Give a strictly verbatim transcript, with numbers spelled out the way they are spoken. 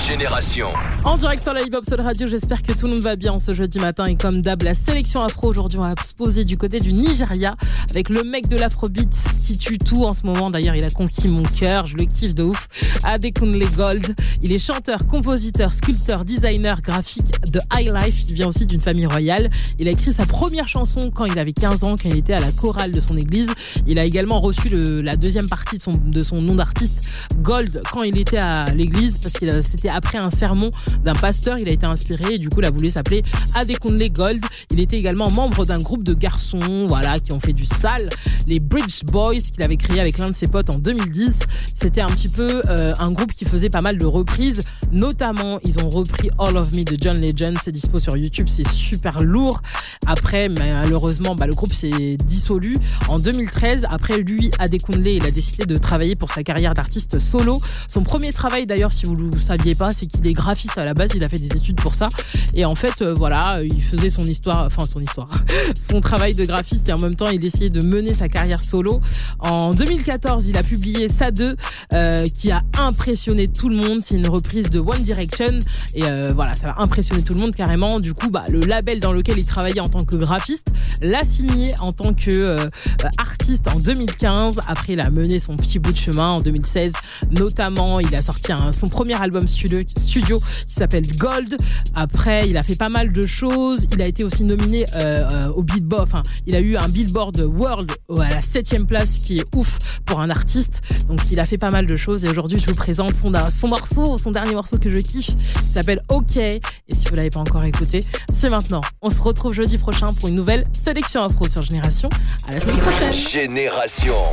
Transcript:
Génération. En direct sur la Hip Hop Soul Radio, j'espère que tout le monde va bien ce jeudi matin. Et comme d'hab, la sélection afro aujourd'hui, on va se poser du côté du Nigeria avec le mec de l'afrobeat qui tue tout en ce moment. D'ailleurs, il a conquis mon cœur, je le kiffe de ouf. Adekunle Gold, il est chanteur, compositeur, sculpteur, designer graphique de High Life. Il vient aussi d'une famille royale. Il a écrit sa première chanson quand il avait quinze ans, quand il était à la chorale de son église. Il a également reçu le, la deuxième partie de son, de son nom d'artiste, Gold, quand il était à l'église, parce que c'était après un sermon d'un pasteur. Il a été inspiré et du coup il a voulu s'appeler Adekunle Gold. Il était également membre d'un groupe de garçons, voilà, qui ont fait du sale, les Bridge Boys, qu'il avait créé avec l'un de ses potes en deux mille dix. C'était un petit peu euh, un groupe qui faisait pas mal de reprises, notamment ils ont repris All of Me de John Legend. C'est dispo sur YouTube, c'est super lourd. Après, malheureusement, bah, le groupe s'est dissolu en deux mille treize. Après lui, Adekunle, il a décidé de travailler pour sa carrière d'artiste solo. Son premier travail d'ailleurs, si vous ne le saviez pas, c'est qu'il est graphiste à la base. Il a fait des études pour ça et en fait euh, voilà, il faisait son histoire, enfin son histoire son travail de graphiste et en même temps il essayait de mener sa carrière solo. En deux mille quatorze, il a publié Ça deux euh, qui a impressionné tout le monde. C'est une reprise de One Direction et euh, voilà, ça a impressionné tout le monde carrément. Du coup, bah, le label dans lequel il travaillait en tant que graphiste l'a signé en tant que euh, artiste en deux mille quinze. Après, il a mené son petit bout de chemin en deux mille seize. Notamment, il a sorti un, son premier album studio, studio qui s'appelle Gold. Après, il a fait pas mal de choses. Il a été aussi nominé euh, euh, au Billboard. Enfin, il a eu un Billboard World à la septième place, qui est ouf pour un artiste. Donc, il a fait pas mal de choses. Et aujourd'hui, je vous présente son, son morceau, son dernier morceau que je kiffe. Il s'appelle OK. Et si vous l'avez pas encore écouté, c'est maintenant. On se retrouve jeudi prochain pour une nouvelle sélection afro sur Génération. À la semaine prochaine. Génération.